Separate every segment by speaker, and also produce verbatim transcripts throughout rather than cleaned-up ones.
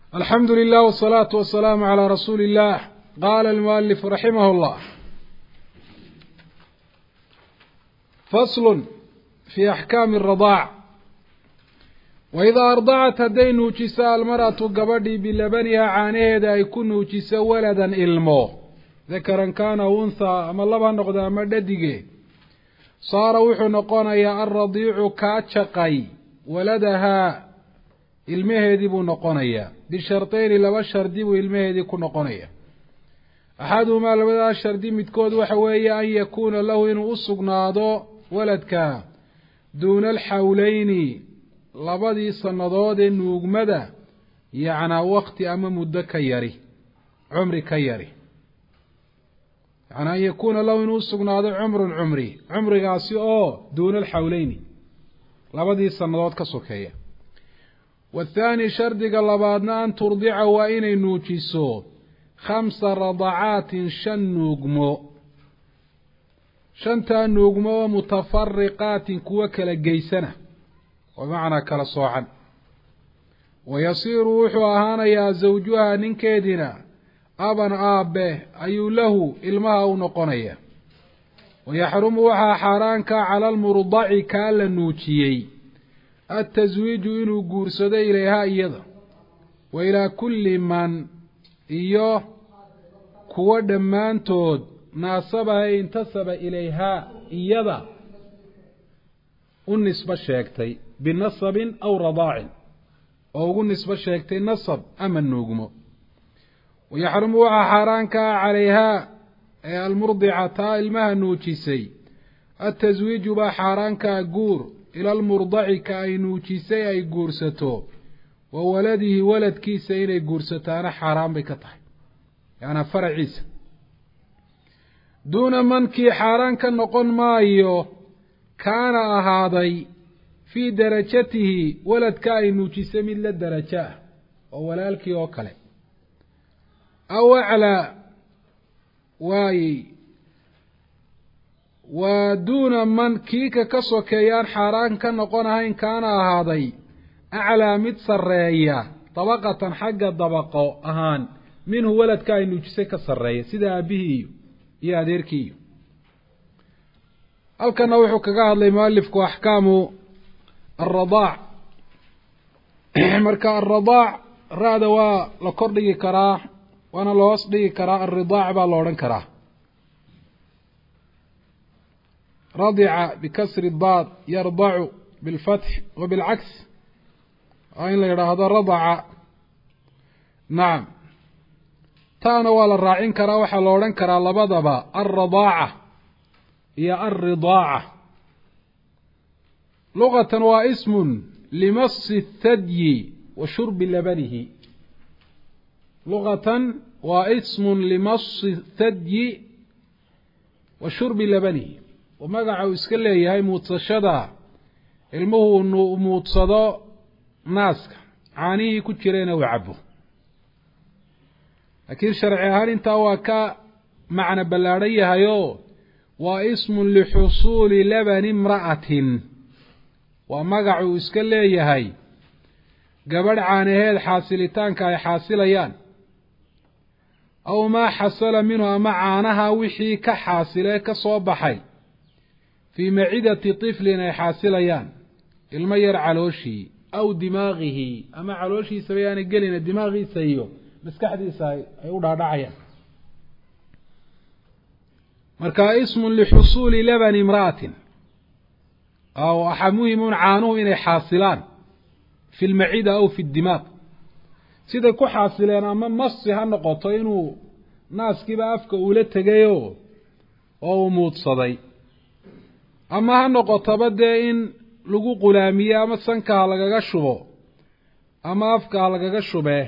Speaker 1: الحمد لله والصلاة والسلام على رسول الله. قال المؤلف رحمه الله: فصل في أحكام الرضاع. وإذا أرضعت هدي نوجسا المرأة قبدي بلبنها عانيدا يكون نوجسا ولدا إلمو ذكرا كان أنثى أما الله بانقضى مددقه صار وحو نقونيا الرضيع كاتشقي ولدها المهدي بو نقونيا بشرطين لبا شردي والمهدي كو نقونيا أحدهما لبدا شردي متكود وحوية أن يكون له إنه أسقناضو ولدك دون الحولين labadii sannadood ee nuugmada yacnaa waqti ama muddo ka yari cumri ka yari yacnaa an yakuuna lahu inuu sugnaado cumrun cumri cumrigaasi oo duuna alxawleyni labadii sannadood ka sokeeya wathaani shardiga labaadna an turdica waa inay nuujiso khamsa radacaatin shan nuugmo shantaa nuugmo oo mutafariqaatin kuwa kala geysana ومعنى كلا صوعا ويصير وحو أهانيا زوجها ننكيدنا أبا آبه أي له إلمها ونقنيا ويحرم وحا حارانك على المرضع كالا نوتيي التزويج إنه قرصد إليها إيضا وإلى كل من إيوه كوى دمان تود ناصبها انتصب إليها إيضا النسبة شاكتي بنصب أو رضاع أو النسبة شاكتي نصب أما النوغم ويحرم وحا حارانك عليها المرضعة المها نوتيسي التزويج بحارانك قور إلى المرضع كأي نوتيسي أي قورستو وولده ولد كيسين أي قورستان حرام بكطح يعني فرع عيسى دون من كي حارانك نقن مايو كان أهاضي في درجته ولد كاي نوجيسه من الدرجة وولالك يوكله أو على واي ودون من كيك كسو كيان حاران كنقونها إن كان أهاضي أعلى متسرية طبقة حق الضبقة أهان منه ولد كاي نوجيسه كسرية سيدا به يا ديركي halkana wuxuu kaga hadlay muallifku ahkaamu الرضاع marka الرضاع raada waa la kordhigi karaa wana la hoos dhigi karaa الرضاع baa la oran karaa رضع بكسر الضاد يرضع بالفتح وبالعكس أين لا يراهد رضع نعم تانا ولا الراعين كرا وحا la oran karaa labadaba الرضاعة هي الرضاعة لغة واسم لمص الثدي وشرب لبنه لغة واسم لمص الثدي وشرب لبنه ومقع اسكاليه هاي موتصشدا المهو انه موتصدا ناسك عانيه كتشرين وعبه لكن شرعي هل انت واكا معنى بلاريه هايو واسم لحصول لبن امرأة ومقع اسكاليه هاي قبل عانيه حاصلتان كاي حاصليان أو ما حصل منه معانها وحي كحاصله كصوبحي في معدة طفل حاصليان المير علوشي أو دماغه أما علوشي سبيان قلنا دماغي سيو بس كحدي ساي أيودا دعيا مركا اسم لحصول لبن امرأة أو أحمهم عانوه إني حاصلان في المعدة أو في الدماغ sida ku xaasileen ama masi ha noqoto inuu naaskiiba afka ula tagayo oo muudsaday ama ha noqoto bade in lagu qulaamiyo ama sanka lagaga shubo ama afka lagaga shubee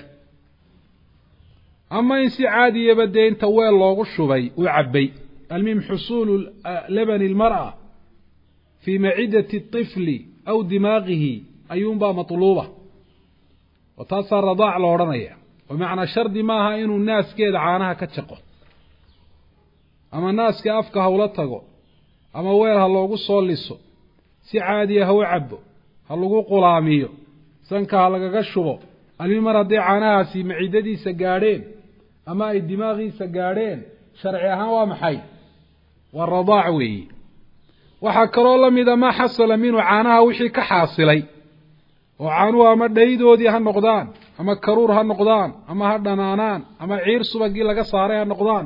Speaker 1: ama in si caadi ah bade inta weel loogu shubay u cabay almim husul laban almar'a fi ma'idati at-tifl aw dimaghihi ayumba matluba وتصار رضاع لورانيا ومعنى شرد ماها إنه الناس كيد عانها كتشقو أما الناس كأفكها ولا تقو أما ويرها اللوغو صوليسو سي عادية هو عبو هلوغو قلاميو سنكها لغا شبو المر هدي عاناهاسي معدديسا gaadheen ama ay dimaaqiisa gaadheen sharci ahaan waa maxay waa radaac weeye waxa kaloo la mid ah ma xasala minhu caanaha wixii ka xaasilay oo caanuhu ama dhaydoodii ha noqdaan ama karuur ha noqdaan ama ha dhanaanaan ama ciir subagii laga saaray ha noqdaan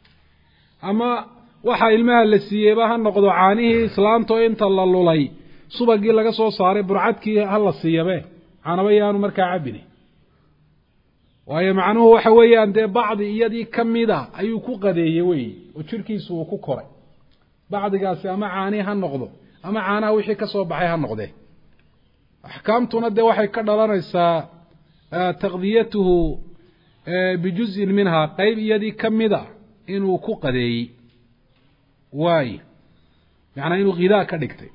Speaker 1: ama waxa ilmaha la siiyeyba ha noqdo caanihii islaanto inta la lulay subagii laga soo saaray burcadkii ha la siiyabe caanaba yaanu markaa cabini waayo macnuhu waxa weeyaan dee bacdi iyadii ka mid a ayuu ku qadeeyey wey oo jirkiisu uu ku koray bacdigaasi ama caani ha noqdo ama caanaha wixii ka soo baxay ha noqdee axkaamtuna dee waxay ka dhalanaysaa taqdiyatuhu bijuz'in minhaa qayb iyadii ka mid a inuu ku qadeeyey waayo macnaa inuu ghidaa ka dhigtay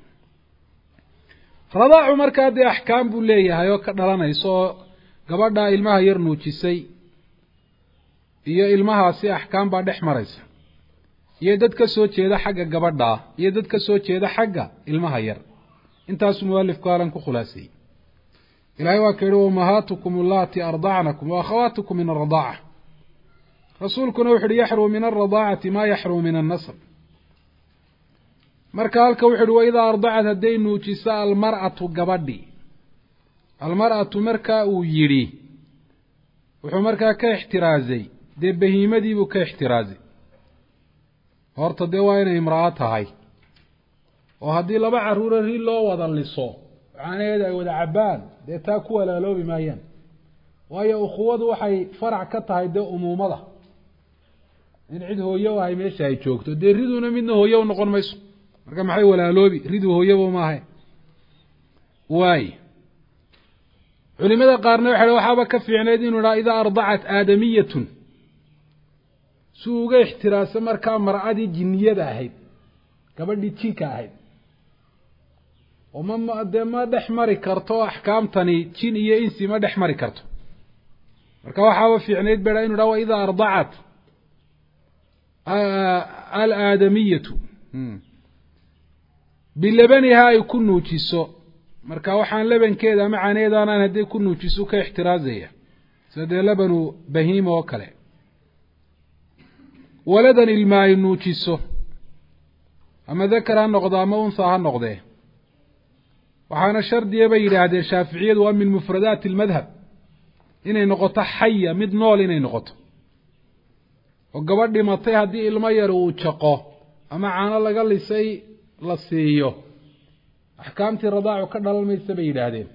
Speaker 1: radaacu markaa dee axkaam buu leeyahay oo ka dhalanayso oo gabadha ilmaha yar nuujisay iyo ilmahaasi axkaam baa dhex maraysa iyo dad ka soo jeeda xagga gabadha iyo dad ka soo jeeda xagga ilmaha yar intaas muallifku alan ku khulaasay ilaahay waa keenay ummahatukum allati arda'nakum wa akhawatukum min ar-radaa'a rasuulkuna wuxuu yaxrumu min ar-radaa'ati ma yaxrumu min an-nasab marka halka wuxuu wayda arda'at haday nuujisa al-mar'atu gabadhi al-mar'atu marka uu yiri wuxuu markaa ka ixtiraazay dee bahiimadii buu ka ixtiraazay horta dee waa inay imra'a tahay oo haddii laba caruura ri loo wada liso caanaheeda ay wada cabaan dee taa ku walaaloobi maayaan waayo ukhuwadu waxay farac ka tahay dee umuumada in cid hooyo ay meesha ay joogto dee riduna midna hooyo u noqon mayso marka maxay walaaloobi ridu hooyaba ma ahay waay culimada qaarna waxay waxaaba ka fiicneed inuu raa ida ardacat aadamiyatun suuga ixtiraasa markaa mar'adii jinniyada ahayd gabadhii jinka ahayd oo ma dee ma dhex mari karto axkaamtani jin iyo insi ma dhex mari karto marka waxaaba fiicneyd baa inuu raa ida ardacat al-aadamiyatu bilabaniha ay ku nuujiso marka waxaan labankeeda ama caaneedaan haday ku nuujiso ka ixtiraazaya sida labanu bahiima oo kale waladan ilmaa nuujiso ama dakar ha noqdo ama unsa ha noqdee waxaana shardiya bay yidhaahdeen shaaficiyadu waa min mufradaati almadhab inay noqoto xaya mid nool inay noqoto oo gabadh dhimatay haddii ilmo yar uu jaqo ama caano laga lisay la siiyo axkaamtii radaacu ka dhalan maysa bay yidhaahdeen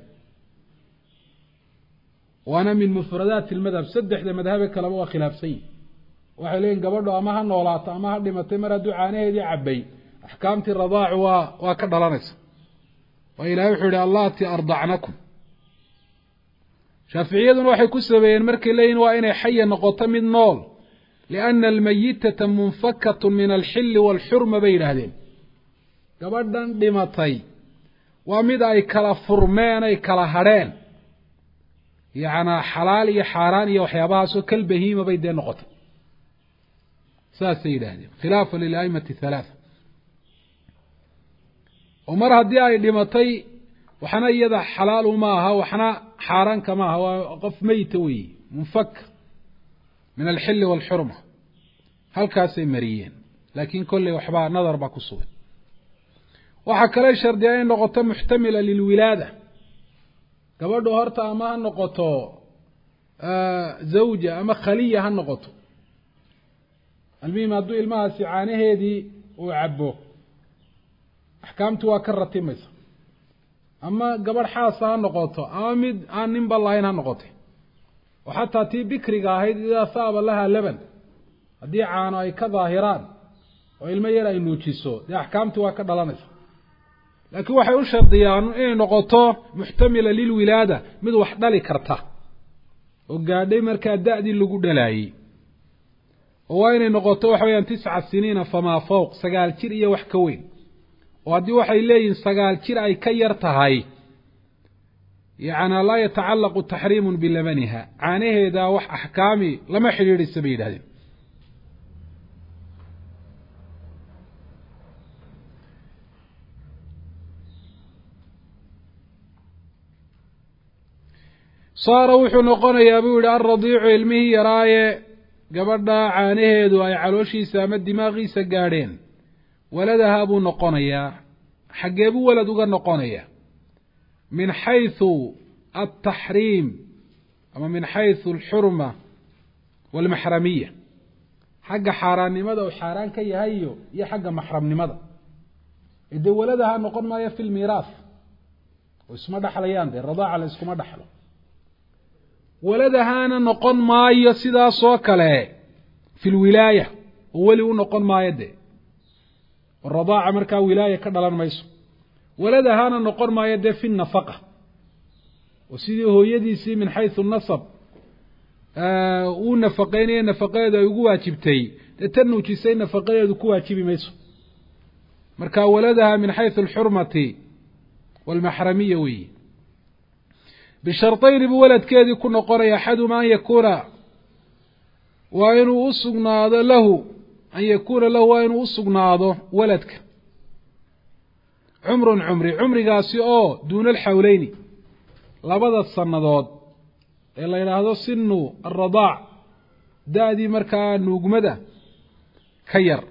Speaker 1: waana min mufradaati almadhab saddexda madhabe kaleba waa khilaafsan yihin waxay leeyihin gabadho ama ha noolaato ama ha dhimatay mar hadduu caanaheedii cabay axkaamtii radaacu waa waa ka dhalanaysa waa ilahay wuxuu yihi allati ardacnakum shaaficiyaduna waxay ku sabeeyeen markay leeyihin waa inay xaya noqoto mid nool liana almayitata munfakatu min alxilli waalxurma bay yidhaahdeen gabadhan dhimatay waa mid ay kala furmeen ay kala hadheen yacnaa xalaal iyo xaaraan iyo waxyaabahaasoo kal bahiima bay dee noqotay saasay yidhaahdeen khilaafa lilaimati halaatha oo mar haddii ay dhimatay waxna iyada xalaalu ma aha waxna xaaraanka ma aha waa qof meyta weeye munfak min alxilli waalxurma halkaasay mariyeen laakiin kolley waxbaa nadar baa ku sugan waxaa kale shardiya inay noqoto muxtamila lilwilaada gabadhu horta ama ha noqoto zawja ama khaliya ha noqoto almuhim hadduu ilmahaasi caanaheedii uu cabo axkaamtu waa ka ratimaysa ama gabadh xaasa ha noqoto ama mid aan ninba lahayn ha noqotay oo xataa tii bikriga ahayd idaa saaba lahaa laban haddii caano ay ka daahiraan oo ilmo yar ay nuujiso dee axkaamtii waa ka dhalanaysa laakiin waxay u shardiyaan inay noqoto muxtamila lilwilaada mid wax dhali karta oo gaadhay markaa da'dii lagu dhalaayey oo waa inay noqoto waxa weeyaan tisca siniina famaa fawq sagaal jir iyo wax ka weyn oo haddii waxay leeyihin sagaal jir ay ka yar tahay yacnaa laa yatacallaqu taxriimun bilabaniha caanaheedaa wax axkaami lama xidhiidhaysa bay yidhahdeen saara wuxuu noqonayaa buu yihi alradiicu ilmihii yaraaye gabadha caanaheedu ay calooshiisa ama dimaaqiisa gaadheen waladahaa buu noqonayaa xaggee buu walad uga noqonaya min xayثu altaxriim ama min xayثu alxurma waalmaxramiya xagga xaaraannimada uu xaaraan ka yahay iyo iyo xagga maxramnimada dee waladahaa noqon maayo fi lmiiraas oo isma dhexlayaan dee radaaca la iskuma dhexlo waladahaana noqon maayo sidaasoo kale fi lwilaaya oo weli u noqon maayo dee radaaca markaa wilaaya ka dhalan mayso waladahaana noqon maayo dee fi nafaqa oo sidii hooyadiisii min xayثu nasab uu nafaqeynaya nafaqadeedu ay ugu waajibtay dee tan nuujisay nafaqadeedu ku waajibi mayso marka waladaha min xayثu alxurmati waalmaxramiya weeye bisharطayni buu waladkeedii ku noqonaya axaduma an yakuuna waa inuu usugnaado lahu an yakuuna lahu waa inuu usugnaado waladka cumrun cumri cumrigaasi oo duuna alxawleyni labada sannadood ee la yidhaahdo sinu alradaac da-dii markaa nuugmada ka yar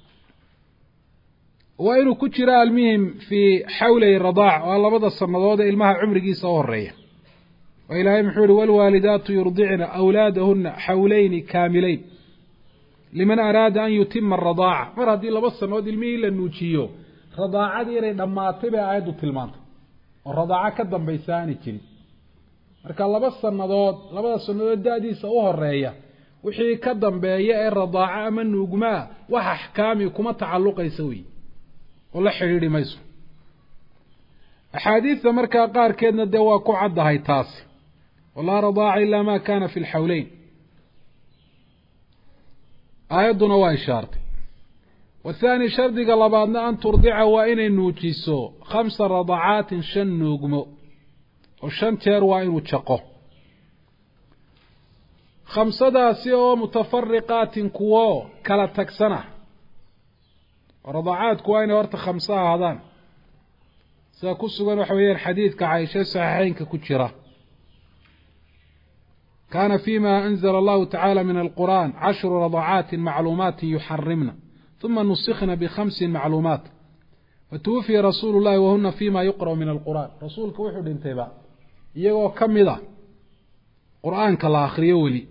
Speaker 1: waa inuu ku jiro almuhim fii xawlay radaac waa labada sannadood ee ilmaha cumrigiisa u horeeya oo ilaahay muxuu yihi waalwaalidaatu yurdicna awlaadahuna xawleyni kaamileyn liman araada an yutima aradaaca mar haddii laba sannadood ilmihii la nuujiyo radaacadii inay dhammaatay bay aayaddu tilmaantay oo radaaco ka dambaysa aanay jirin marka laba sannadood labada sannadood da-diisa u horeeya wixii ka dambeeya ee radaaco ama nuugmaa wax axkaami kuma tacalluqaysa wey oo la xidhiidhi mayso axaadiidta markaa qaarkeedna dee waa ku caddahay taasi walaa radaaca ilaa ma kana fi lxawleyn aayadduna waa ishaartay wathaani shardiga labaadna an turdica waa inay nuujiso khamsa radacaatin shan nuugmo oo shan jeer waa inuu jaqo khamsadaasi oo mutafariqaatin kuwo kala tagsana radacaadku waa inay horta khamso ahaadaan sida ku sugan waxa weeyaan xadiidka caaisha saxiixeynka ku jira kaana fima anzala allahu tacaala min alqur'an cashru radacaatin macluumaatin yuxarimna uma nusikna bikhamsin macluumaat watuwufiya rasuulu llahi wahuna fima yuqra'u min alqur'an rasuulka wuxuu dhintayba iyagoo ka mid a qur'aanka la akriyo weli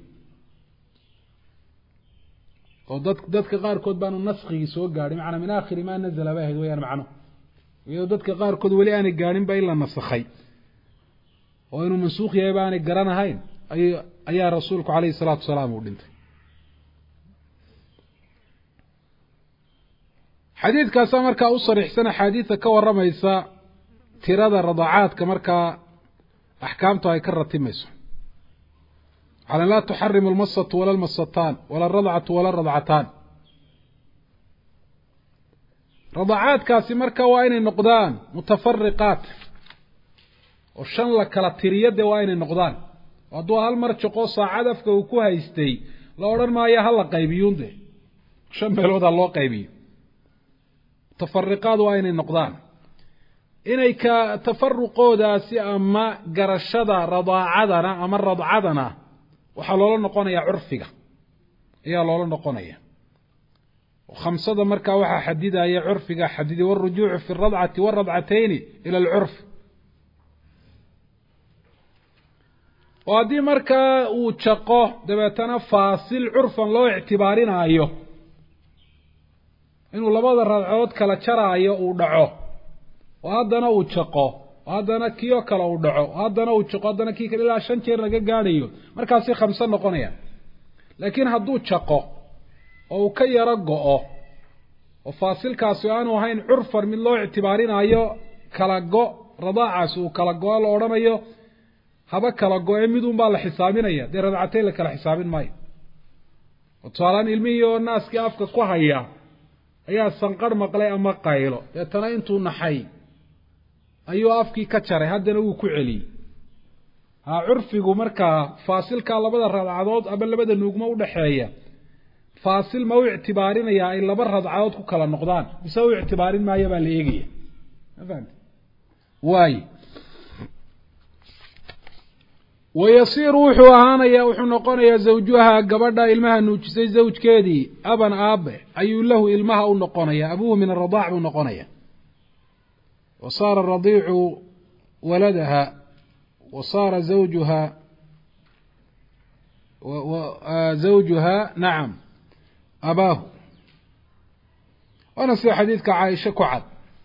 Speaker 1: oo dad dadka qaarkood baanu naskigii soo gaadhin macnaa min aakhiri maa nazala bay ahayd wayaan macno iyadoo dadka qaarkood weli aanay gaadhin ba in la nasakhay oo inuu mansuukh yahay ba aanay garanahayn ay ayaa rasuulku calayhi salaatu wasalaam uu dhintay xadiidkaasa markaa u sariixsan axaadiidta ka warramaysa tirada radacaadka markaa axkaamtu ay ka ratimayso على لا تحرم المصة ولا المصتان ولا الرضعة ولا الرضعتان رضعات كاسي مركا وين النقدان متفرقات وشان لك التريد وين النقدان وضو هالمرشقو صاعدفك وكوها يستي لو رن ما يهلا قيبيون ده شان بلود الله قيبي تفرقات وين النقدان إنك تفرقو داسي أما قرشدا رضاعدنا أما رضعدنا waxaa loola noqonayaa curfiga ayaa loola noqonaya khamsada markaa waxaa xadidaya curfiga xadidi warujuucu fi اradcati waradcatayni ila alcurf oo haddii markaa uu jaqo dabeetana faasil curfan loo ictibaarinaayo inuu labada radcood kala jaraayo uu dhaco oo haddana uu jaqo haddana kiyo kale uu dhaco haddana uu jaqo haddana kii kale ilaa shan jeer laga gaadhayo markaasi khamso noqonaya laakiin hadduu jaqo oo uu ka yaro go-o oo faasilkaasi aanu ahayn curfan mid loo ictibaarinaayo kala go radaacaasi uu kala go-o la odhanayo haba kala go-e midun baa la xisaabinaya dee radcateyn la kala xisaabin maayo oo tusaalaan ilmihii oo naaskii afka ku haya ayaa sanqarh maqlay ama qaylo deetana intuu naxay ayuu afkii ka jaray haddana wuu ku celiyey ha curfigu markaa faasilkaa labada radcadood ama labada nuugmo udhaxeeya faasil ma u ictibaarinayaa ay laba radcadood ku kala noqdaan mise u ictibaarin maayo baa la eegaya ma fahamti waayo ويصير وحو أهانيا وحو نقونيا زوجها قبضا إلمها نوجسي زوج كيدي أبا آب أي له إلمها ونقونيا أبوه من الرضاع ونقونيا وصار الرضيع ولدها وصار زوجها وزوجها نعم أباه. ونسي حديثك عائشة كعب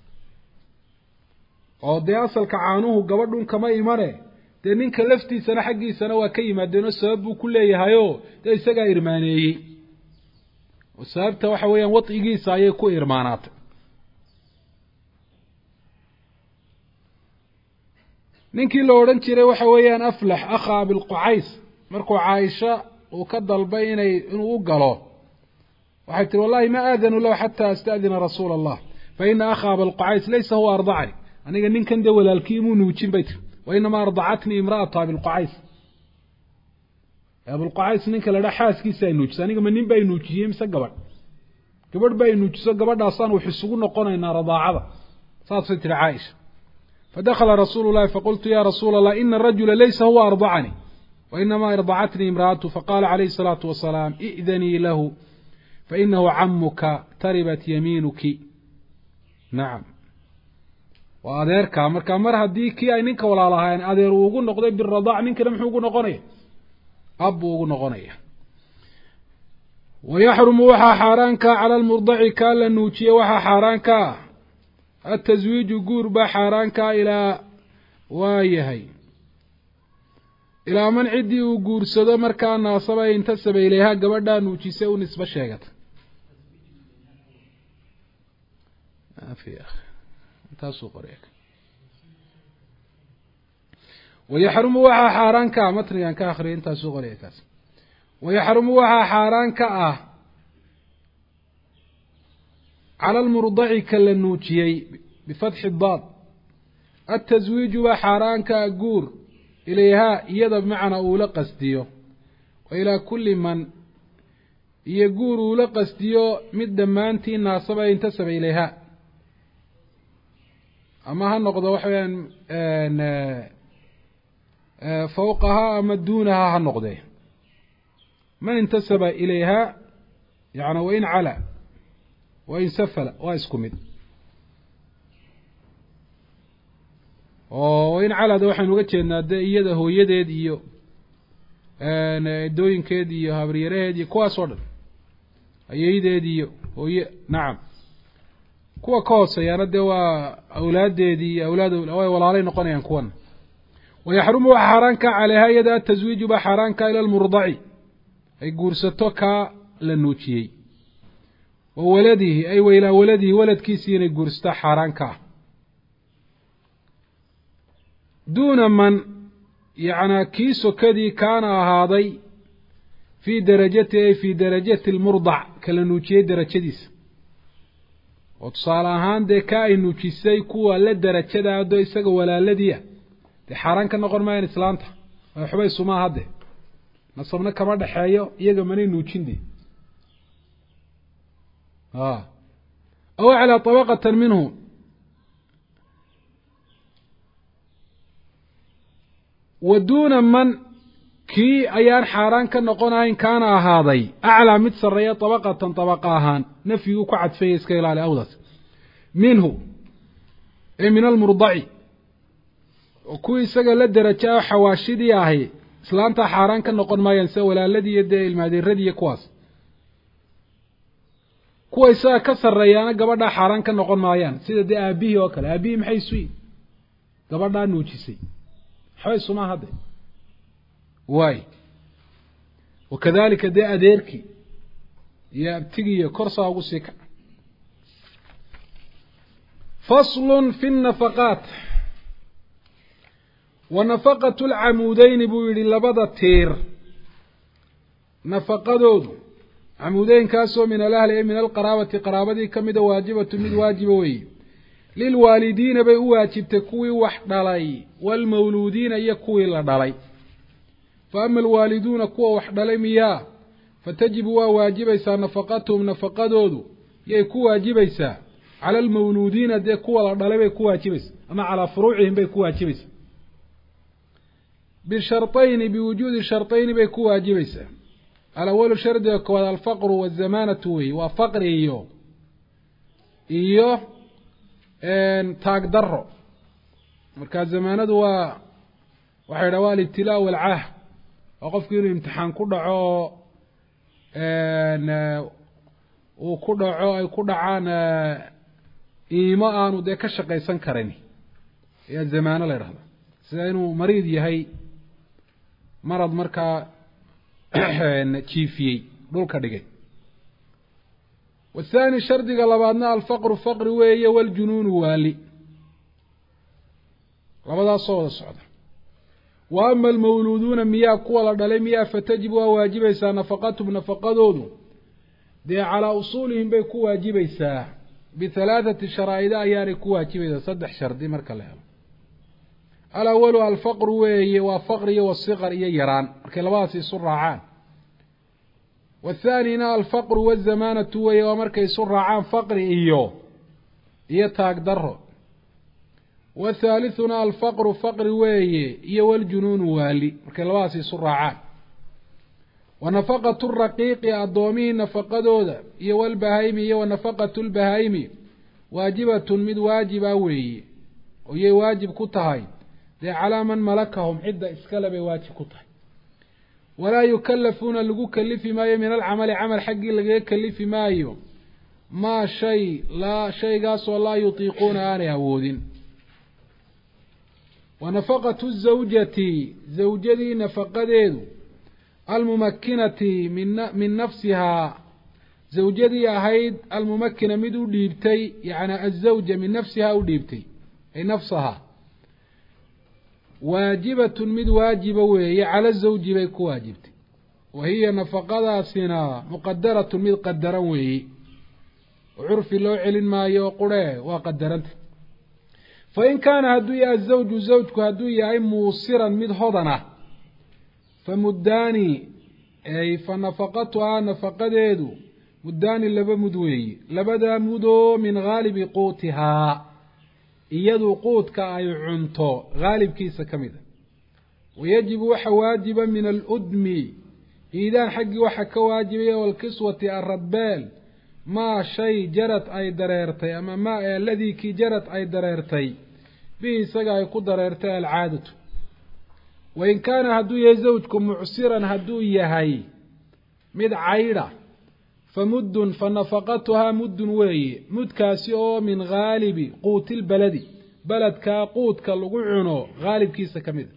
Speaker 1: ودي أصل كعانوه قبضون كما إيمانه dee ninka laftiisana xaggiisana waa ka yimaadeen oo sabab buu ku leeyahayo dee isagaa irmaaneeyey oo sababta waxa weeyaan wadcigiisa ayay ku irmaanaatay. ninkii la odhan jiray waxa weeyaan aflax akha abilqucays markuu caaisha uu ka dalbay inay inuu u galo waxay tiri wallahi ma aadanu lahu xataa asta'dina rasuula allah fa ina akha abilqucays laysa huwa ardacani aniga ninkan dee walaalkii imuu nuujin bay tiri وإنما أرضعتني امرأة أبي القعيس أبو القعيس نينك لدى حاسكي سينوج سانيك من نين باي نوجيه مسا قبر قبر باي نوجيه قبر داستان وحسقون نقونا إنا رضاعة صاد ستر عائشة فدخل رسول الله فقلت يا رسول الله إن الرجل ليس هو أرضعني وإنما أرضعتني امرأته فقال عليه الصلاة والسلام ائذني له فإنه عمك تربت يمينك. نعم وأذيرك مركا مر هدي كي أي نينك ولا لهاين أذير وجو نقضي بالرضاع نينك لم يجو نقنيه أب وجو نقنيه. ويحرم وحى حارانك على المرضع كالا نوتي وحى حارانك التزويج قرب حارانك إلى وايهي إلى من عدي وقور سدا مركا ناصبا ينتسب إليها قبدا نوتي سيو نسبة شاقت ما في أخي تاسو قريك. ويحرم وحى حارانك متريان كاخرين تاسو قريك. ويحرم وحى حارانك آه على المرضع كالنوتيي بفتح الضاد التزويج وحارانك أقور إليها يضب معنا أولى قصديو وإلى كل من يقور أولى قصديو مد مانتي ناصبا ينتسب إليها أما هالنقضة وحيا فوقها أما دونها هالنقضة من انتسب إليها يعني وإن على وإن سفل وإسكمد وإن على ده وحين وقتش إن يده هو يده ديو دوين كديو هبريره دي كواس ورد يده ديو هو نعم كوا كوس يعني ده وأولاد دي أولاد ولا عليه نقنيان كون. ويحرم حرانك عليها يد التزويج بحرانك إلى المرضع أي جورستك للنوتي وولده أي وإلى ولده ولد كيسين جورستا حرانك دون من يعني كيسو كذي كان هذا في درجته في درجة المرضع كلنوتي درجة ديس وتصال ahaan de ka ay nuujisay kuwa la darajada ado isaga walaaladiya de xaraan ka noqon maayeen islaanta way xubay suma hade nasabna kama dhaxeeyo iyaga manay nuujindi ah aw ala tabaqatan minhu ودون من كي ayaan xaraan ka noqonayn kana ahaaday a'la mid sareeya tabaqatan tabaqahan nafyu ku cadfay iska ilaali awdas minhu ay min al-murda'i ku isaga la daraja xawaashidii ahi islaanta xaraan ka noqon maayeen sa walaaladii yada ilmaadirradii kuwaas kuwa isaga ka sareeyana gabadha xaraan ka noqon maayaan sida de aabihi oo kale aabihi maxay suuy gabadha nuujisay xay suma hade واي وكذلك دي أديركي يا بتجي كرسة وقصيك. فصل في النفقات. ونفقة العمودين بويل لبضة تير نفقة دود عمودين كاسو من الأهل من القرابة قرابة كمد واجبة من واجبوي للوالدين بواجب تكوي وحدالي والمولودين يكوي لدالي. فأما الوالدون كوا وحدالي مياه فتجب واجبيسا نفقتهم نفقة دود يكو واجبيسا على المولودين دي كوا لدالي بيكو واجبيس أما على فروعهم بيكو واجبيس. bisharطayni biwujuudi sharطayni bay ku waajibaysaa. alawalu shardiga koowaad alfaqru waazamaanatu wey, waa faqri iyo iyo taag daro. markaa zamaanadu waa waxay dhaha waa alibtilaa walcaah, waa qofku inuu imtixaan ku dhaco uu ku dhaco ay ku dhacaan iimo aanu dee ka shaqaysan karin ayaa zamaano la ydhahda, sida inuu mariid yahay, marad markaa jiifiyey dhulka dhigay. wathani shardiga labaadna alfaqru faqri weeye, waljunuunu waali, labadaasoo wada socda. wa ama almawluuduuna miyaa kuwa la dhalay miyaa fatajib waa waajibaysaa nafaqatuhum nafaqadoodu dee calaa usuulihim bay ku waajibaysaa bihalaathati sharaa'ida ayaanay ku waajibaysaa, saddex shardi marka la helo. alawalu alfaqru weeye, waa faqri iyo wasiqar iyo yaraan markay labadaasi isu raacaan. wathaanina alfaqru waazamaanatu weeye, waa markay isu raacaan faqri iyo iyo taag daro. wathaalithuna alfaqru faqri weeye iyo waljunuunu waali markay labadaasi isu raacaan. wa nafaqatu raqiiqi addoomihii nafaqadooda iyo walbahaymi iyo wa nafaqatu lbahaymi waajibatun mid waajiba weeye, oyay waajib ku tahay dee calaa man malakahum cidda iskale bay waajib ku tahay. walaa yukallafuuna lagu kalifi maayo min alcamali camal xaggii lagaga kalifi maayo maa shay laa shaygaasoo laa yutiiquuna aanay awoodin. wa nafaqatu zawjati zawjadii nafaqadeedu almumakinati min min nafsihaa, zawjadii ahayd almumakina mid u dhiibtay, yacni azawja min nafsihaa u dhiibtay ay nafsahaa, waajibatun mid waajiba weeye cala zawji bay ku waajibtay. wa hiya nafaqadaasina muqadaratun mid qadaran weeye, oo curfi loo celin maayo oo qurhe waa qadaranta. fain kaana hadduu yahay azawju zawjku hadduu yahay muusiran mid hodan ah, famuddaani ay fa nafaqatuhaa nafaqadeedu muddaani laba mud weeye, labadaa mudoo min haalibi quutihaa iyadu quudka ay cunto haalibkiisa ka mid a. wayajibu waxa waajiba min aludmi iidaan xaggii waxa ka waajibaya, walkiswati aradbeel maa shay jarad ay dareertay ama maa aladii kii jarad ay dareertay bihi isaga ay ku dareertay alcaadatu. wain kaana hadduu yahay zawjku mucsiran hadduu yahay mid caydha, famuddun fa nafaqatuhaa muddun weeye, mudkaasi oo min haalibi quuti lbaladi beledkaa quudka lagu cuno haalibkiisa ka mid a.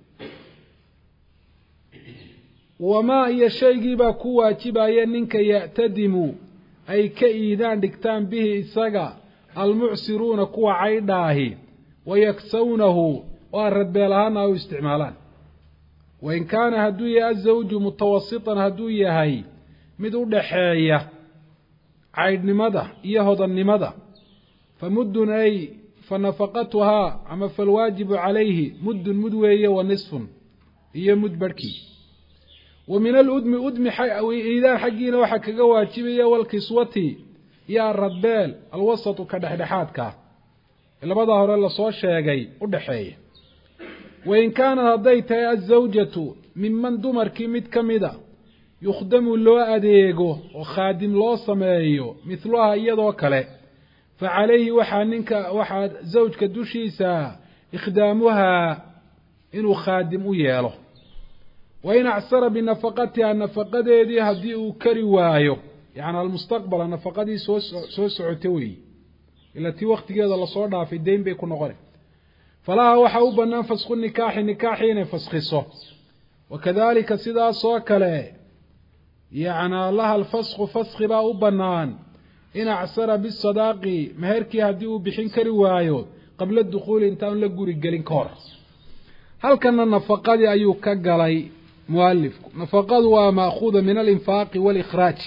Speaker 1: wamaa iyo shaygiibaa ku waajibaya ninka ya'tadimu ay ka iidaan dhigtaan bihi isaga almucsiruuna kuwa caydhaahi, wayaksawnahu oo aradbeel ahaana ay u isticmaalaan. wain kaana hadduu yahay azawju mutawasitan hadduu yahay mid u dhaxeeya caydhnimada iyo hodannimada, famuddun ay fa nafaqatuhaa ama falwaajibu calayhi muddun mud weeye wa nisfun iyo mud barhkii. wa min aludmi udmi iidaan xaggiina waxaa kaga waajibaya walkiswati iyo aradbeel alwasatu ka dhexdhexaadkaa labadaa hore lasoo sheegay u dhaxeeya. wain kaanad hadday tahay azawjatu minman dumarkii mid ka mida yukhdamu loo adeego oo khaadim loo sameeyo mithluha iyadoo kale, fa calayhi waxaa ninka waxaa zawjka dushiisa ikhdaamuhaa inuu khaadim u yeelo. wain acsara binafaqatiha nafaqadeedii haddii uu kari waayo, yacni almustaqbala nafaqadii soo soo socota weeye, ila tii waktigeeda lasoo dhaafay deyn bay ku noqona, falaha waxaa u bannaan fasku nikaaxi nikaaxi inay faskhiso. wakadalika sidaasoo kale yacnaa laha alfasku faski baa u bannaan in acsara bisadaaqi meherkii haddii uu bixin kari waayo qabla dukhuuli intaan la guri gelin ka hor. halkana nafaqadii ayuu ka galay mualifku. nafaqadu waa maakuuda min alinfaaqi waalikhraaj.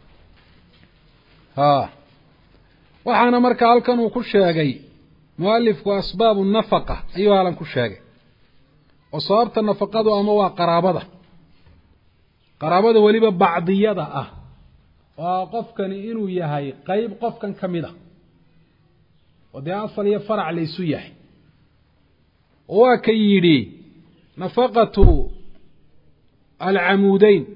Speaker 1: ha waxaana marka halkan uu ku sheegay mualifku asbaabu nafaqa ayuu halan ku sheegay, oo sababta nafaqadu ama waa qaraabada qaraabada weliba bacdiyada ah, waa qofkani inuu yahay qeyb qofkan ka mid a oo dee asal iyo farac laysu yahay. oo waa ka yidhi نفقة العمودين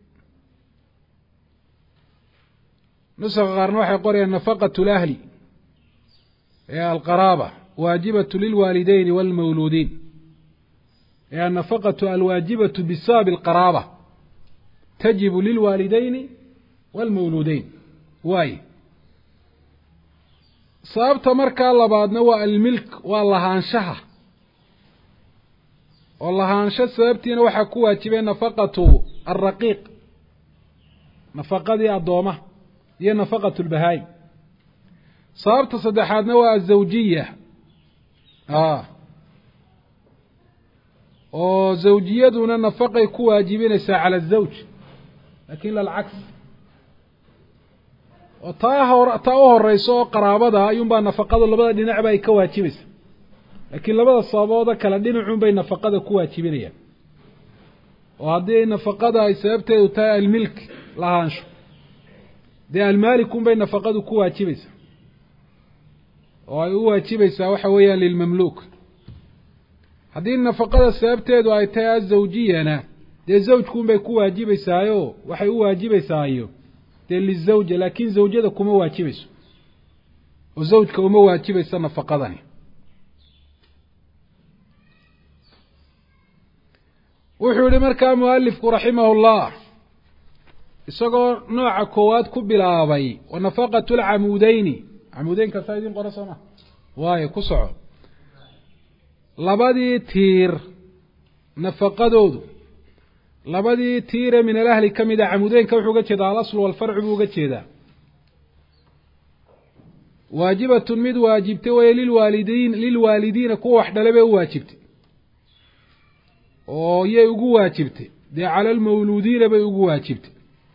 Speaker 1: نسخ غارنوح يقول النفقة الأهل هي القرابة واجبة للوالدين والمولودين هي النفقة الواجبة بسبب القرابة تجب للوالدين والمولودين واي sababta markaa labaadna waa almilk waa lahaanshaha oo lahaansho sababtiina waxaa ku waajibay nafaqatu alraqiiq nafaqadii addooma iyo nafaqatu lbahaay sababta saddexaadna waa azawjiya ah oo zawjiyaduna nafaqay ku waajibinaysaa cala azawj laakiin lalcaks oo taa hor taa u horeyso oo qaraabada ayuunbaa nafaqada labada dhinacba ay ka waajibaysa laakiin labada sababooda kala dhinacuun bay nafaqada ku waajibinayaan oo haddii nafaqada ay sababteedu tahay almilk lahaansho dee almaalikun bay nafaqadu ku waajibaysaa oo ay u waajibaysaa waxa weeyaan lilmamluuk haddii nafaqada sababteedu ay tahay azawjiyana dee zawjkuun bay ku waajibaysaayo waxay u waajibaysaayo dee lizawja laakiin zawjada kuma waajibayso oo zawjka uma waajibaysa nafaqadani wuxuu yihi markaa mualifku raximahu llah isagoo nooca koowaad ku bilaabay wa nafaqatu lcamuudeyni camuudeynka saa idin qora soo ma waayo ku soco labadii tiir nafaqadoodu labadii tiire min alahli ka mid a camuudeynka wuxuu uga jeedaa alaslu walfarcu buu uga jeedaa waajibatun mid waajibtay waye lilwaalidiin lilwaalidiina kuwa wax dhale bay u waajibtay oo yay ugu waajibtay dee cala almawluudiina bay ugu waajibtay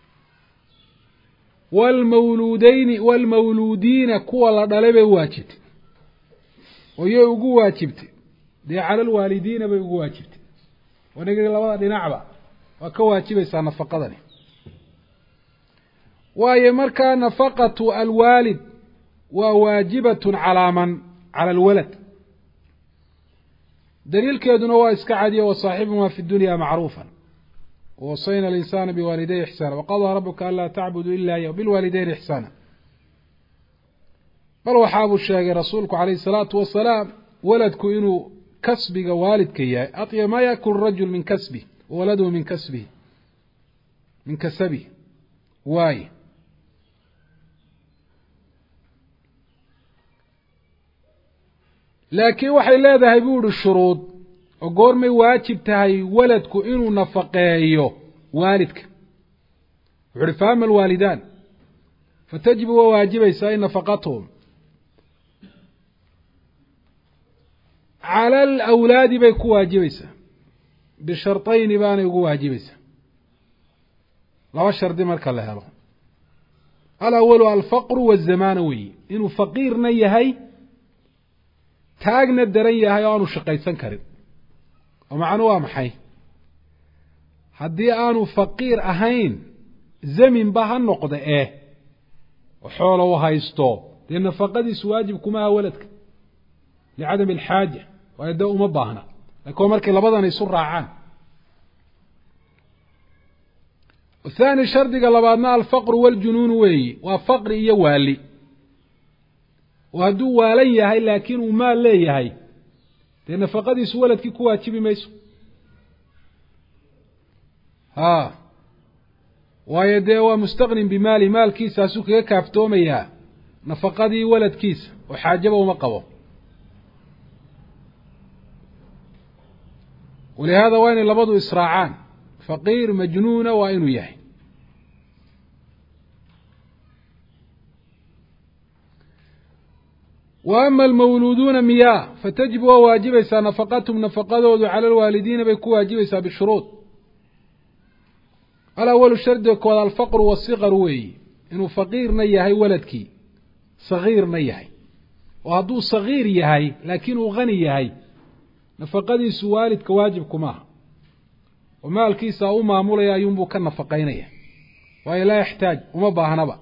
Speaker 1: waalmawluudeyni waalmawluudiina kuwa la dhalay bay u waajibtay oo yay ugu waajibtay dee cala alwaalidiina bay ugu waajibtay wanagi labada dhinacba waa ka waajibaysaa nafaqadani waayo markaa nafaqatu alwaalid waa waajibatun calaa man cala alwalad daliilkeeduna waa iska cadiya wasaaxibumaa fi dunya macruufan wawasayna alinsaana biwaalidayhi ixsaana waqadaa rabuka anlaa tacbuduu ila iyahu bilwaalidayni ixsaana bal waxaabuu sheegay rasuulku calayhi salaatu wasalaam waladku inuu kasbiga waalidka yahay aطya maa yakul rajul min kasbih wawaladuhu min kasbihi min kasabihi waaye laakiin waxay leedahay buu ihi shuruud oo goormay waajib tahay waladku inuu nafaqeeyo waalidka wuxu uhi faama alwaalidaan fatajibu waa waajibaysaa in nafaqatuhum cala alawlaadi bay ku waajibaysaa bishartayni baanay ugu waajibaysaa laba shardi marka la helo alawalu alfaqru waazamaana weyi inuu faqiirna yahay taagna daran yahay oo aanu shaqaysan karin oo macnu waa maxay haddii aanu faqiir ahayn zaminba ha noqda eh oo xoolo u haysto dee nafaqadiisu waajib kuma aha waladka licadami alxaaja waayo dee uma baahna laakiin markay labadan isu raacaan thaani shardiga labaadna alfaqru waljunuunu weeyi waa faqri iyo waali oo hadduu waalan yahay laakiin uu maal leeyahay dee nafaqadiisu waladkii ku waajibi mayso ha waayo dee waa mustaqnin bimaali maalkiisaasuu kaga kaaftoomayaa nafaqadii waladkiisa oo xaajaba uma qabo walihaada waa inay labadu israacaan faqiir majnuuna waa inuu yahay wa ama almawluuduuna miyaa fatajibu waa waajibaysaa nafaqatuhum nafaqadoodu cala alwaalidiina bay ku waajibaysaa bishuruud alawalu shardiga kooda alfaqru waasiqar weeyi inuu faqiirna yahay waladkii sagiirna yahay oo hadduu sagiir yahay laakiin uu hani yahay nafaqadiisu waalidka waajibku maaha oo maalkiisa u maamulaya ayuunbuu ka nafaqaynaya waayo laa yaxtaaj uma baahnaba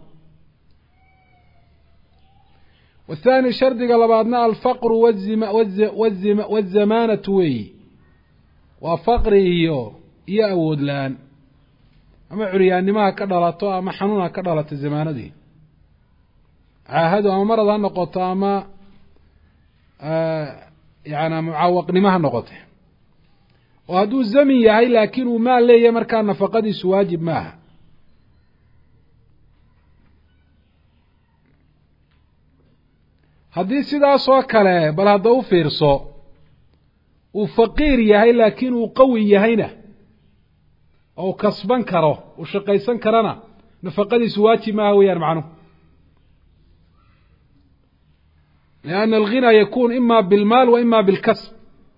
Speaker 1: والثاني شرطiga labaadna alfaqru wazamaanatu weeyi waa faqri iyo iyo awood la-aan ama curyaannimaha ka dhalato ama xanuunha ka dhalato zamaanadii caahadu ama marad ha noqoto ama yani mucaawaqnimo ha noqote oo hadduu zamin yahay laakiin uu maal leeyahay markaa nafaqadiisu waajib maaha haddii sidaas oo kale bal hadda u fiirso uu faqiir yahay laakiin uu qawi yahayna oo kasban karo uu shaqaysan karana nafaqadiisu waajib maaha weeyaan macnuhu لأن الغنى يكون إما بالمال وإما بالكسب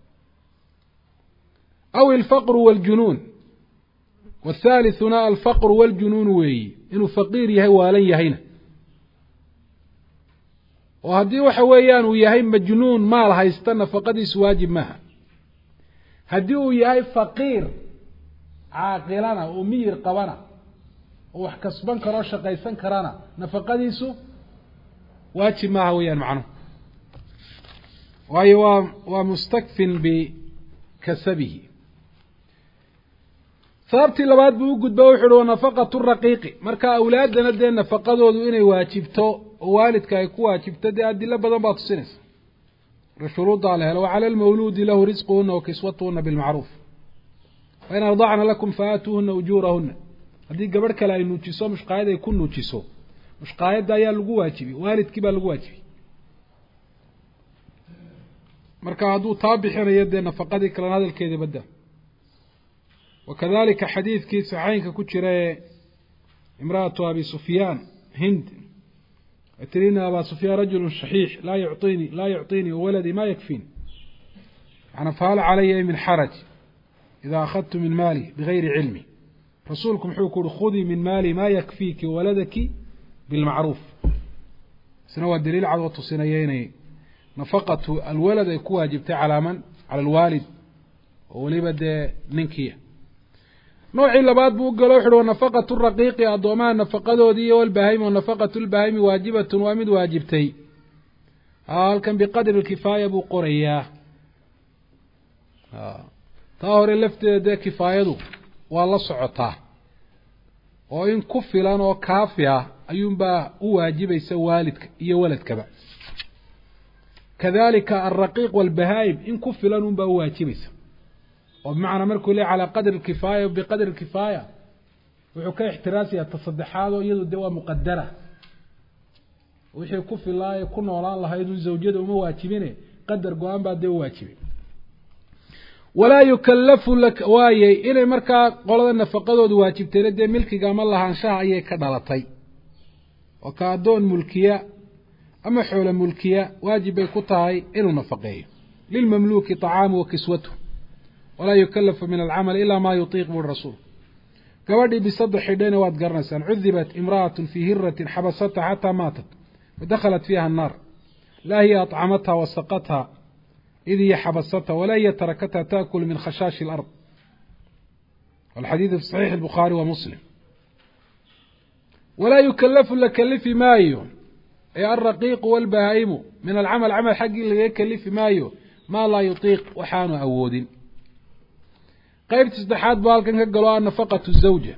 Speaker 1: أو الفقر والجنون والثالث هنا الفقر والجنون وي إنه فقير يهي والن يهينا وهدي وحويان ويهي مجنون مال هيستنى فقديس واجب معها هدي ويهي فقير عاقلنا ومير قوانا وحكسبان كرا شقيسان كرانا نفقديسو واجب معها ويان معنه وهي ومستكف بكسبه sababtii labaad buu u gudba wuxuu uu nafaqatu raqiiqi marka awlaadana de nafaqadoodu inay waajibto oo waalidka ay ku waajibto de adilla badan baa tusinaysa rashuruuda la helo wala almawlud lahu rizquhunna wa kiswatuhunna bil ma'ruf wa in arda'na lakum faatuhunna ujurahunna hadii gabadh kale ay nuujiso mushqaayad ay ku nuujiso mushqaayada ayaa lagu waajibi waalidkii baa lagu waajibi marka haduu taabixinayo de nafaqadii kala hadalkeeda badda وكذلك حديث كي صحيح كجرى امرأة أبي سفيان هند اترينا أبا سفيان رجل شحيح لا يعطيني لا يعطيني ولدي ما يكفيني أنا فهل علي من حرج إذا أخذت من مالي بغير علمي رسولكم حكوا خذي من مالي ما يكفيك ولدك بالمعروف سنوى الدليل على وتصينيين نفقة الولد يكون واجبت على من على الوالد ولبد ننكيه نوعي لباد بو قالوا حلو نفقة الرقيق أضومان نفقة دي والبهيم ونفقة البهيم واجبة وامد واجبتي هل كان بقدر الكفاية بو قرية طاهر اللفت ده كفاية دو والله صعطاه وإن كفلان وكافية أيوم با واجب يسوالدك إيا ولدك با كذلك الرقيق والبهايم إن كفلان با واجب يسوالدك وبمعنى مركو لي على قدر الكفاية وبقدر الكفاية وحكا احتراسي التصدحات ويدو الدواء مقدرة وحي كفي الله يكون ولا الله يدو الزوجية وما واجبينه قدر قوان بعد دواء واجبين ولا يكلف لك وايي إلي مركا قولة النفقات ودو واجبتين دي ملكي قام الله عن شاء ايه كدالتي وكادون ملكية أما حول ملكية واجب يكتاي إلو نفقيه للمملوك طعام وكسوته ولا يكلف من العمل إلا ما يطيق بالرسول كوادي بصدح حدين واد قرنسان عذبت امرأة في هرة حبستها حتى ماتت ودخلت فيها النار لا هي أطعمتها وسقتها إذ هي حبستها ولا هي تركتها تأكل من خشاش الأرض والحديث في صحيح البخاري ومسلم ولا يكلف لكلف مايو أي الرقيق والبهائم من العمل عمل حق اللي يكلف مايو ما لا يطيق وحان أود قيب تصدحات بالكن كقلوا نفقة الزوجة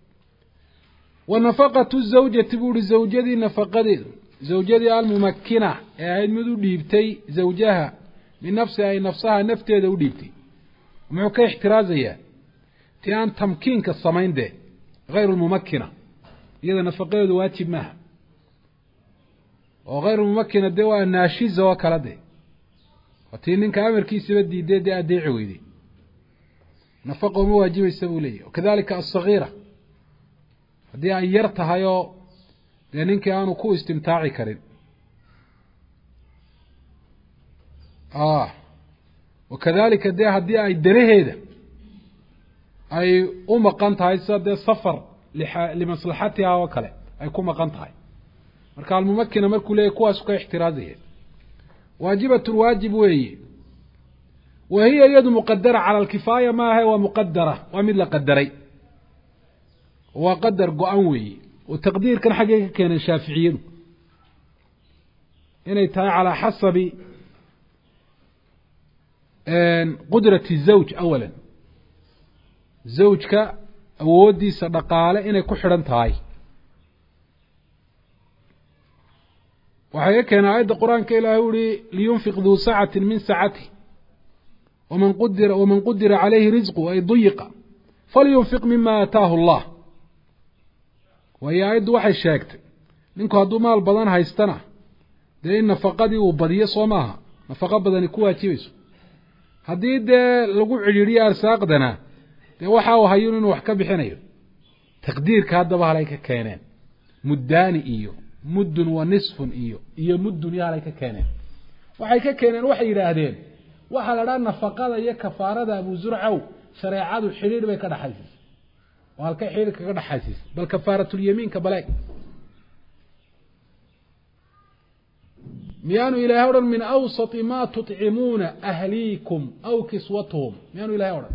Speaker 1: ونفقة الزوجة تقول الزوجة دي نفقة دي زوجة دي الممكنة يعني مدو ديبتي زوجها من نفسها أي نفسها نفتي دو ديبتي ومعوك احترازية تيان تمكين كالصمين دي غير الممكنة إذا نفقة دي واجب معها وغير الممكنة دي والناشيزة وكلا دي وتينين كامر كيسي بدي دي دي أدي عويدي نفقه مواجب السبولية وكذلك الصغيرة هذه أيرتها يو لأنك أنا كو استمتاعي كريم آه وكذلك دي هذه أي دريه هذا أي أم قنتها يصد سفر لح... لمصلحتها وكله أي كم قنتها مركا الممكنة مركو ليه كواس كي احترازية واجبة الواجب وهي وهي يد مقدرة على الكفاية ما هي مقدرة ومثل قدري وقدر قوي وتقدير كان حقيقة كان الشافعيين هنا يتهي على حسب قدرة الزوج أولا zawjka awoodiisa dhaqaale inay ku xidhan tahay. waxay ka keenay aayadda qur-aanka ilaahay u yihi liyunfiq duu sacatin min sacatihi waman qudira waman qudira calayhi risqu ay duyiqa falyunfiq mima aataahu allah. waayo aayaddu waxay sheegtay ninku hadduu maal badan haystana dee in nafaqadii uu badiyo soo maaha, nafaqo badani ku waajibayso. haddii dee lagu cidhiidhiyo arsaaqdana dee waxa uu hayo inuu wax ka bixinayo. taqdiirka haddaba halay ka keeneen muddaani iyo muddun wa nisfun iyo iyo muddun iyo halay ka keeneen. waxay ka keeneen waxay yidhaahdeen waxaa la dhaa nafaqada iyo kafaarada abu zurcow shareecadu xidhiidh bay ka dhaxaysiisay. oo halkay xidhiidh kaga dhaxaysiisay bal kafaaratulyamiinka baleeg miyaanu ilaahay odhan min awsati maa tutcimuuna ahliikum aw kiswatuhum, miyaanu ilahay odhan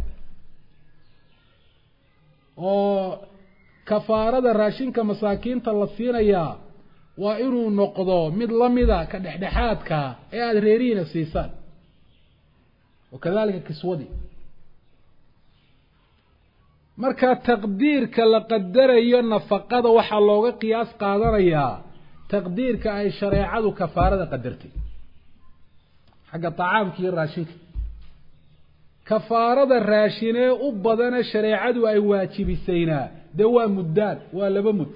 Speaker 1: oo kafaarada raashinka masaakiinta la siinayaa waa inuu noqdo mid lamida ka dhexdhexaadka ee aada reerihiina siisaan. wakadalika kiswadii. marka taqdiirka la qadarayo nafaqada waxaa looga qiyaas qaadanayaa taqdiirka ay shareecadu kafaarada qadartay xagga tacaamka iyo raashinka. kafaarada raashinee u badana shareecadu ay waajibisaynaa dee waa muddaan, waa laba mud.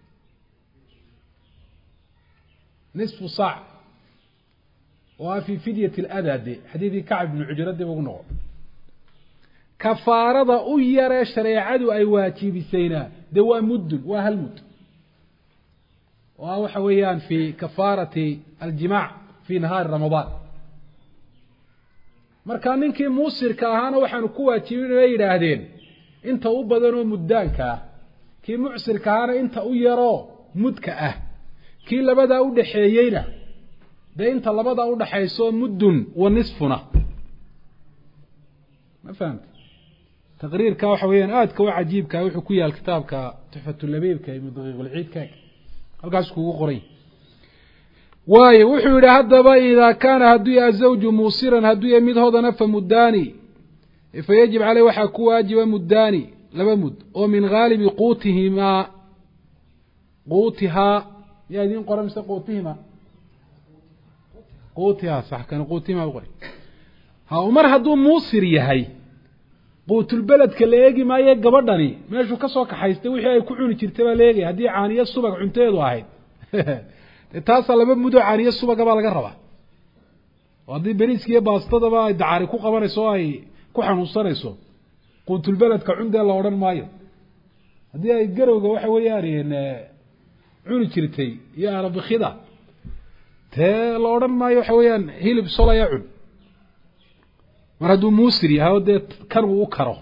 Speaker 1: nisfu saac waa fi fidyati aladade xadiidkii kacb ibnu cujra dib ugu noqo. kafaarada u yaree shareecadu ay waajibisaynaa dee waa muddun, waa hal mud. waa waxa weeyaan fi kafaarati aljimaac fi nahaari ramadaan. markaa ninkii muusirka ahaana waxaanu ku waajibin ay yidhaahdeen inta u badanoo muddaanka ah, kii mucsirka ahaana inta u yaroo mudka ah, kii labadaa u dhaxeeyeyna dee inta labadaa u dhaxayso muddun wa nisfuna. ma fahamta taqriirka waxa weeyaan aadka u cajiibka wuxuu ku yaal kitaabka tuxfatulabiibka ibnu daqiiqulciidka halkaas kugu qoray. waayo wuxuu yidhi haddaba idaa kaana hadduu yahay zawju muusiran hadduu yahay mid hodana fa muddaani fayajib caleyh waxaa ku waajiba muddaani laba mud oo min haalibi quutihimaa quutihaa yaa idiin qoran mise quutihimaa quutihaa sax kan quutihimaa u qoray. ha mar hadduu muusir yahay quutulbeledka la eegi maayo gabadhani meeshuu ka soo kaxaystay wixii ay ku cuni jirtay baa la eegaya. haddii caaniyo subag cunteedu ahayd taasaa laba mudoo caaniyo subaga baa laga rabaa. oo haddii beriiskiiyo baastadaba ay dacaari ku qabanayso o ay ku xanuunsanayso quutulbeledka cundee la odhan maayo. haddii ay garowga waxa weeyaan cuni jirtay iyo arabikida tee la odhan maayo waxa weeyaan hilib solaya cun mar hadduu muusir yahay oo dee kan uu u karo.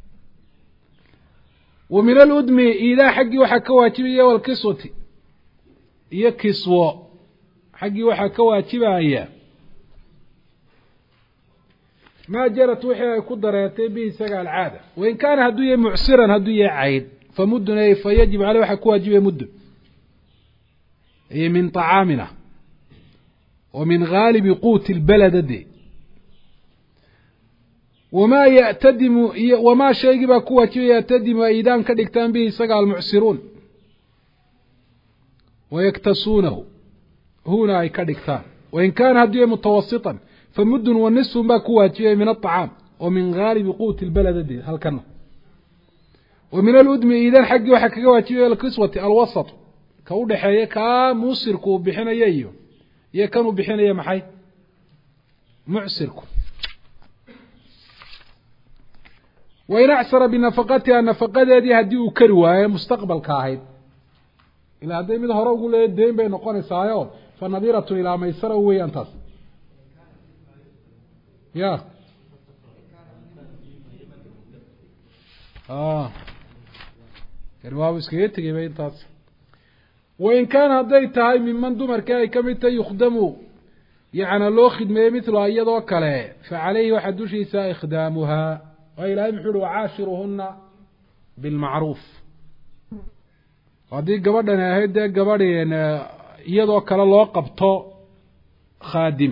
Speaker 1: wa min aludmi iidaa xaggii waxaa ka waajibaya walkiswati iyo kiswo xaggii waxaa ka waajibaya maa jarat wixii ay ku dareetay bihi isaga alcaada. wain kaana hadduu yahay mucsiran hadduu yahay cayd famudun ay fayajib caleyh waxaa ku waajibaya muddun ay min طacaamina wa min haalibi quuti lbeledade wamaa ya'tadimu iyo wamaa shaygii baa ku waajibaya ya'tadimu ay iidaan ka dhigtaan bihi isaga almucsiruun wayaktasuunahu huna ay ka dhigtaan. wain kaana hadduu yahay mutawasiطan famuddun wa nisfun baa ku waajibaya min aلطacaam oo min haalibi quuti lbeledade halkana. wa min aludmi iidaan xaggii waxaa kaga waajibaya alkiswati alwasaط ka u dhaxeeya kaa muusirku uu bixinaya iyo iyo kan uu bixinaya maxay mucsirku. wain acsara binafaqatiha nafaqadeedii haddii uu kari waayo mustaqbalka ahayd ilaa hadday mid hore ugu leeya deyn bay noqonaysaayo fa nadiratun ilaa maysara weeyaan taas. ya kani waabu iskaga tegay ba intaas. wain kaana hadday tahay miman dumarkii ay ka mid tahay yukhdamu yacna loo khidmeeyey midluha iyadoo kale fa caleyhi waxaa dushiisa ikhdaamuhaa. waa ilaahay muxuu uhi wacaashiruhuna bilmacruuf. haddii gabadhani ahayd dee gabadheen iyadoo kale loo qabto khaadim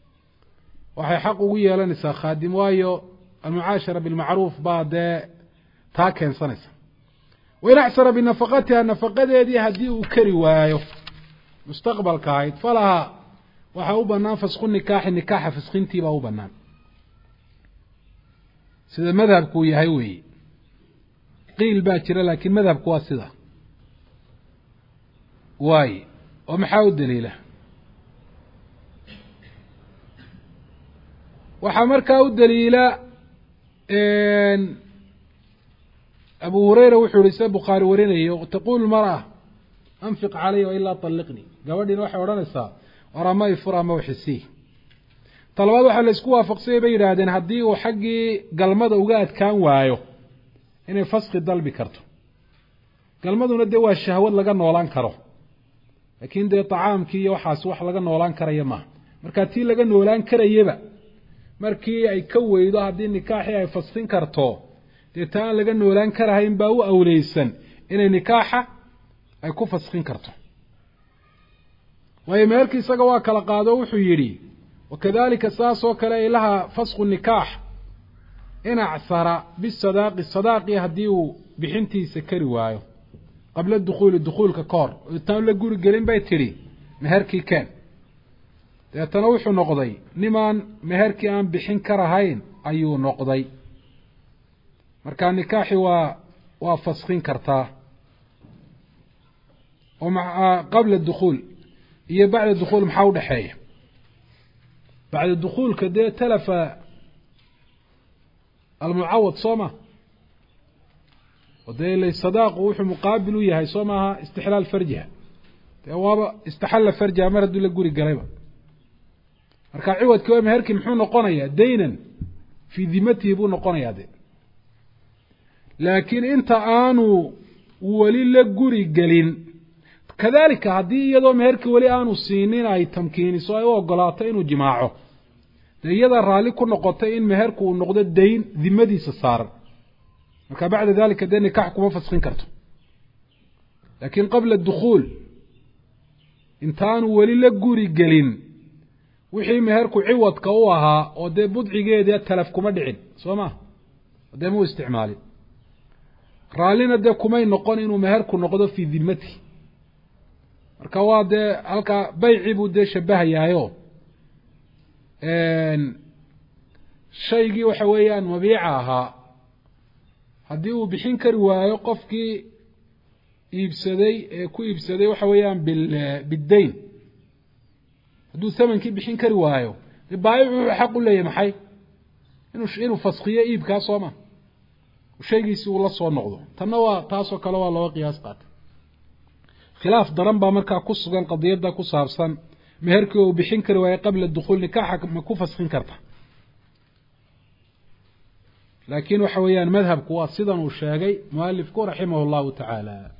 Speaker 1: waxay xaq ugu yeelanaysaa khaadim waayo almucaashara bilmacruuf baa dee تاكن سنس وإن أعسر بنفقتها نفقتها دي هدي وكري وايو مستقبل كايد فلها وحاو بنان فسخ النكاح النكاح فسخين تيبا هو بنان سيدا مذهب كوي هايوي قيل باكرة لكن مذهب كوا سيدا واي ومحاو الدليلة وحمركاو الدليلة إن أبو هريرة وحوريسة بخاري ورينيه تقول المرأة أنفق علي وإلا طلقني قوادي نوحي ورانسا ورماي فرا موحسيه طلبات waxa la isku waafaqsay bay yiraahdeen hadii uu xaqi galmada uga adkaan waayo inay fasqi dalbi karto galmaduna de waa shahwad laga noolaan karo laakiin de tacaamkii iyo waxaas wax laga noolaan karayo ma marka tii laga noolaan karayba markii ay ka weydo hadii nikaaxi ay fasqin karto de taan laga noolaan karahayn baa u awleysan inay nikaaxa ay ku fasqin karto way meelkii isaga waa kala qaado wuxuu yiri وكذلك ساسو كلا لها فسخ النكاح إن أعثر بالصداق الصداق يهديه بحنتي سكري وايو قبل الدخول الدخول ككار التام لقول الجرين بيتري مهركي كان تنوح نقضي نمان مهركي أن بحن كرهين أيو نقضي مركان نكاحي و وفسخين كرتاه ومع قبل الدخول هي بعد الدخول محاولة حية بعد الدخول كده تلف المعوض صومه وده اللي الصداق وحو مقابل وياها صومها استحلال فرجها توابا استحل فرجها مرد ولا قوري قريبا مركا عوض كوي مهركي محو نقونيا دينا في ذمته يبو نقونيا دي لكن انت آنو ولي لقوري قلين كذلك هذه يدو مهركي ولي آنو سينين اي تمكيني سواء وقلاتين وجماعه يدا رالي كو نقطه ان مهركو نقده دين ذمديس صار marka بعد ذلك دين نكاح كما فسخين كرتو لكن قبل الدخول انتان ولي لا غوري غلين وحي مهركو عوض كو اها او دي بدعيgeeda تلف كما دحين سوما دي مو استعمالي رالينا دي كما نقون انو مهركو نقده في ذمتي marka waa de halka bayci buu de shabahayayo een shaygii waxa weeyaan mabiica ahaa hadii uu bixin kari waayo qofkii iibsaday ee ku iibsaday waxa weeyaan bil bidayn haduu thamankii bixin kari waayo baayicu xaq u leeyahay maxay inuu inuu fasqiyo iibka sooma shaygiisi uu la soo noqdo tanna waa taas oo kale waa loo qiyaas qaat khilaaf daran ba marka ku sugan qadiyada ku saabsan meherkii uu bixin kari waayay qabla dukhul nikaax ma ku fasxin karta laakiin waxa weeyaan madhabku waa sidan uu sheegay muallifku rahimahullahu ta'ala